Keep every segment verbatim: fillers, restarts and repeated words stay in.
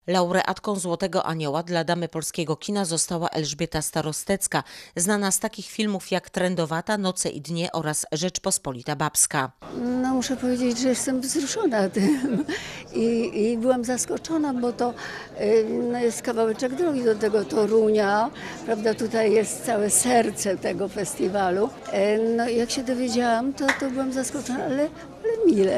Laureatką Złotego Anioła dla Damy polskiego kina została Elżbieta Starostecka, znana z takich filmów jak Trędowata, Noce i dnie oraz Rzeczpospolita Babska. No muszę powiedzieć, że jestem wzruszona tym i, i byłam zaskoczona, bo to no, jest kawałeczek drogi do tego Torunia, prawda, tutaj jest całe serce tego festiwalu. No i jak się dowiedziałam, to, to byłam zaskoczona, ale, ale mile.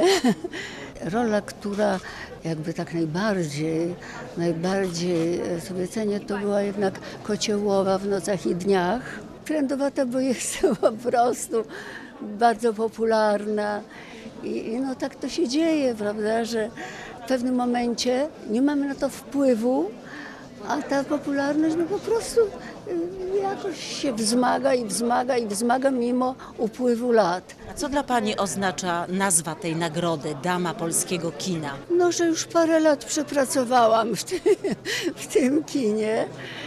Rola, która jakby tak najbardziej, najbardziej sobie cenię, to była jednak Kociołowa w Nocach i dniach. Trędowata, bo jest po prostu bardzo popularna i, i no tak to się dzieje, prawda, że w pewnym momencie nie mamy na to wpływu, a ta popularność no po prostu jakoś się wzmaga i wzmaga i wzmaga mimo upływu lat. A co dla Pani oznacza nazwa tej nagrody Dama polskiego kina? No, że już parę lat przepracowałam w tym, w tym kinie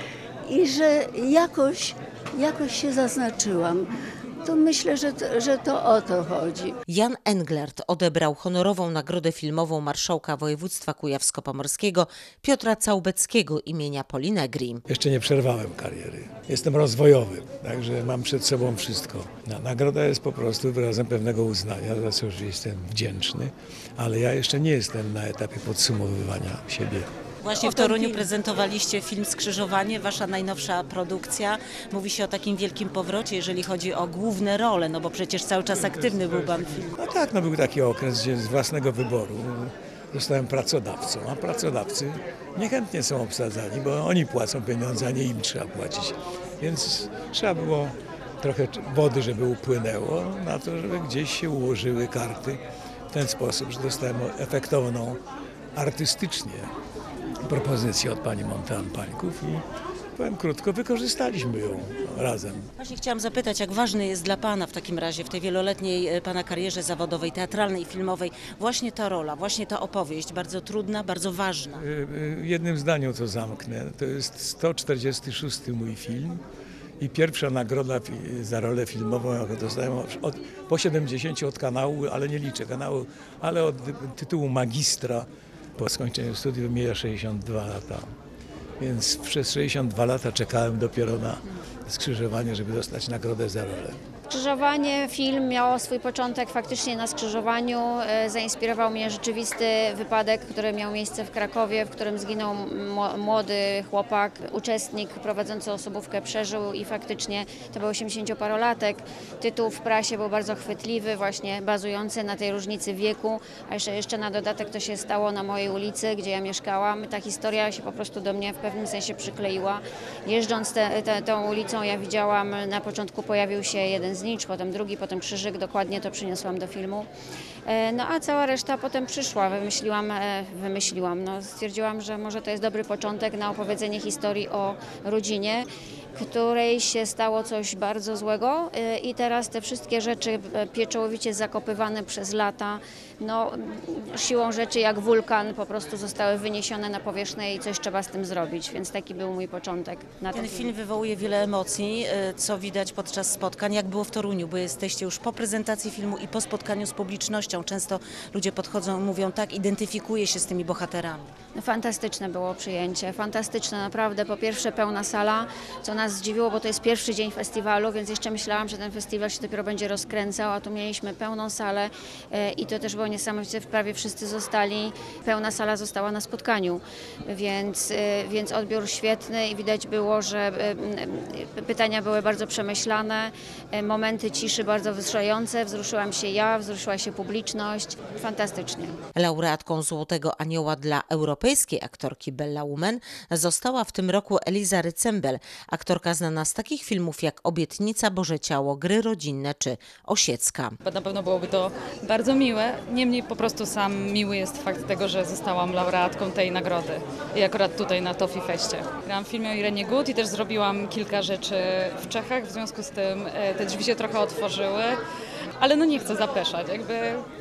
i że jakoś, jakoś się zaznaczyłam. To myślę, że to, że to o to chodzi. Jan Englert odebrał honorową nagrodę filmową marszałka województwa kujawsko-pomorskiego Piotra Całbeckiego imienia Polinegri. Jeszcze nie przerwałem kariery. Jestem rozwojowy, także mam przed sobą wszystko. Nagroda jest po prostu wyrazem pewnego uznania, za co już jestem wdzięczny, ale ja jeszcze nie jestem na etapie podsumowywania siebie. Właśnie w Toruniu prezentowaliście film Skrzyżowanie, wasza najnowsza produkcja. Mówi się o takim wielkim powrocie, jeżeli chodzi o główne role, no bo przecież cały czas aktywny był pan film. No tak, no był taki okres, gdzie z własnego wyboru zostałem pracodawcą, a pracodawcy niechętnie są obsadzani, bo oni płacą pieniądze, a nie im trzeba płacić. Więc trzeba było trochę wody, żeby upłynęło na to, żeby gdzieś się ułożyły karty w ten sposób, że dostałem efektowną artystycznie propozycję od pani Montean-Pańków i powiem krótko, wykorzystaliśmy ją razem. Właśnie chciałam zapytać, jak ważny jest dla pana w takim razie w tej wieloletniej pana karierze zawodowej, teatralnej i filmowej właśnie ta rola, właśnie ta opowieść, bardzo trudna, bardzo ważna. Jednym zdaniu to zamknę. To jest sto czterdziesty szósty mój film i pierwsza nagroda za rolę filmową, jaką dostałem od, po siedemdziesięciu od kanału, ale nie liczę kanału, ale od tytułu magistra. Po skończeniu studiów mija sześćdziesiąt dwa lata, więc przez sześćdziesiąt dwa lata czekałem dopiero na skrzyżowanie, żeby dostać nagrodę za rolę. Skrzyżowanie, film miało swój początek faktycznie na skrzyżowaniu. Zainspirował mnie rzeczywisty wypadek, który miał miejsce w Krakowie, w którym zginął młody chłopak, uczestnik prowadzący osobówkę przeżył i faktycznie to był osiemdziesięcioparolatek. Tytuł w prasie był bardzo chwytliwy, właśnie bazujący na tej różnicy wieku, a jeszcze, jeszcze na dodatek to się stało na mojej ulicy, gdzie ja mieszkałam. Ta historia się po prostu do mnie w pewnym sensie przykleiła. Jeżdżąc te, te, tą ulicą ja widziałam, na początku pojawił się jeden znicz, potem drugi, potem krzyżyk, dokładnie to przyniosłam do filmu. No a cała reszta potem przyszła, wymyśliłam, wymyśliłam, no stwierdziłam, że może to jest dobry początek na opowiedzenie historii o rodzinie, której się stało coś bardzo złego i teraz te wszystkie rzeczy pieczołowicie zakopywane przez lata, no siłą rzeczy jak wulkan po prostu zostały wyniesione na powierzchnię i coś trzeba z tym zrobić, więc taki był mój początek. Na ten film. film wywołuje wiele emocji, co widać podczas spotkań, jak było w Toruniu, bo jesteście już po prezentacji filmu i po spotkaniu z publicznością. Często ludzie podchodzą i mówią, tak, identyfikuję się z tymi bohaterami. No, fantastyczne było przyjęcie, fantastyczne naprawdę. Po pierwsze pełna sala, co nas zdziwiło, bo to jest pierwszy dzień festiwalu, więc jeszcze myślałam, że ten festiwal się dopiero będzie rozkręcał, a tu mieliśmy pełną salę i to też było niesamowicie, prawie wszyscy zostali, pełna sala została na spotkaniu, więc, więc odbiór świetny i widać było, że pytania były bardzo przemyślane, momenty ciszy bardzo wzruszające, wzruszyłam się ja, wzruszyła się publiczność, fantastycznie. Laureatką Złotego Anioła dla europejskiej aktorki Bella Woman została w tym roku Eliza Rycembel, aktorka znana z takich filmów jak Obietnica, Boże Ciało, Gry rodzinne czy Osiecka. Na pewno byłoby to bardzo miłe, niemniej po prostu sam miły jest fakt tego, że zostałam laureatką tej nagrody i akurat tutaj na Toffee Feście. Grałam w filmie o Irenie Gut i też zrobiłam kilka rzeczy w Czechach, w związku z tym te drzwi się trochę otworzyły, ale no nie chcę zapeszać, jakby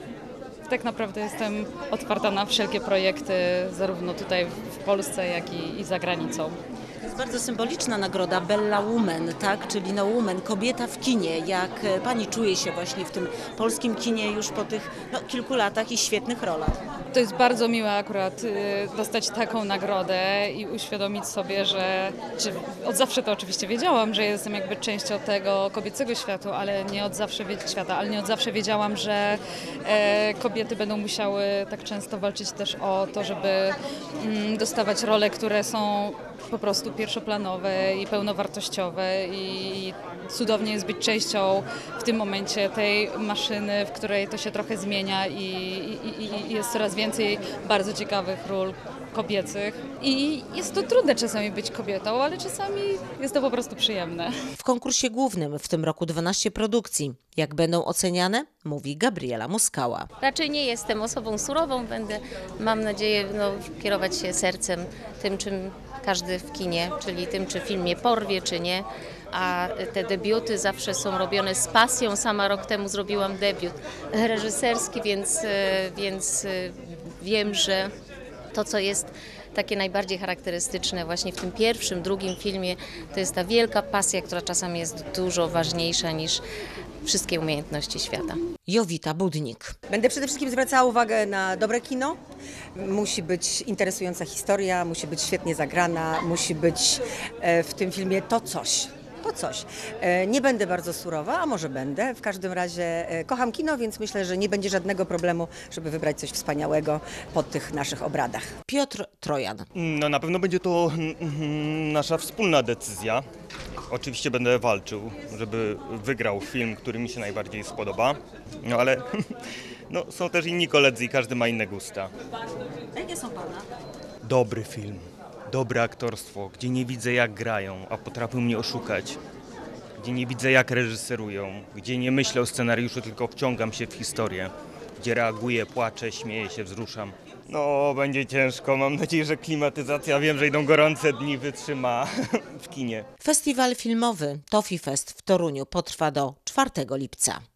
tak naprawdę jestem otwarta na wszelkie projekty, zarówno tutaj w Polsce, jak i, i za granicą. To jest bardzo symboliczna nagroda Bella Woman, tak? Czyli no woman, kobieta w kinie. Jak pani czuje się właśnie w tym polskim kinie już po tych no, kilku latach i świetnych rolach? To jest bardzo miłe akurat y, dostać taką nagrodę i uświadomić sobie, że czy, od zawsze to oczywiście wiedziałam, że jestem jakby częścią tego kobiecego świata, ale nie od zawsze wie, świata, ale nie od zawsze wiedziałam, że e, kobiety będą musiały tak często walczyć też o to, żeby mm, dostawać role, które są po prostu pierwszoplanowe i pełnowartościowe i cudownie jest być częścią w tym momencie tej maszyny, w której to się trochę zmienia i, i, i jest coraz więcej bardzo ciekawych ról kobiecych i jest to trudne czasami być kobietą, ale czasami jest to po prostu przyjemne. W konkursie głównym w tym roku dwanaście produkcji. Jak będą oceniane? Mówi Gabriela Muskała. Raczej nie jestem osobą surową, będę, mam nadzieję, no, kierować się sercem tym, czym każdy w kinie, czyli tym, czy film mnie porwie, czy nie. A te debiuty zawsze są robione z pasją. Sama rok temu zrobiłam debiut reżyserski, więc, więc wiem, że to, co jest takie najbardziej charakterystyczne właśnie w tym pierwszym, drugim filmie, to jest ta wielka pasja, która czasami jest dużo ważniejsza niż wszystkie umiejętności świata. Jowita Budnik. Będę przede wszystkim zwracała uwagę na dobre kino. Musi być interesująca historia, musi być świetnie zagrana, musi być w tym filmie to coś. To coś. Nie będę bardzo surowa, a może będę. W każdym razie kocham kino, więc myślę, że nie będzie żadnego problemu, żeby wybrać coś wspaniałego po tych naszych obradach. Piotr Trojan. No na pewno będzie to nasza wspólna decyzja. Oczywiście będę walczył, żeby wygrał film, który mi się najbardziej spodoba. No ale no, są też inni koledzy i każdy ma inne gusta. Jakie są pana? Dobry film. Dobre aktorstwo, gdzie nie widzę jak grają, a potrafią mnie oszukać. Gdzie nie widzę jak reżyserują, gdzie nie myślę o scenariuszu, tylko wciągam się w historię. Gdzie reaguję, płaczę, śmieję się, wzruszam. No, będzie ciężko. Mam nadzieję, że klimatyzacja, wiem, że idą gorące dni, wytrzyma w kinie. Festiwal filmowy Toffee Fest w Toruniu potrwa do czwartego lipca.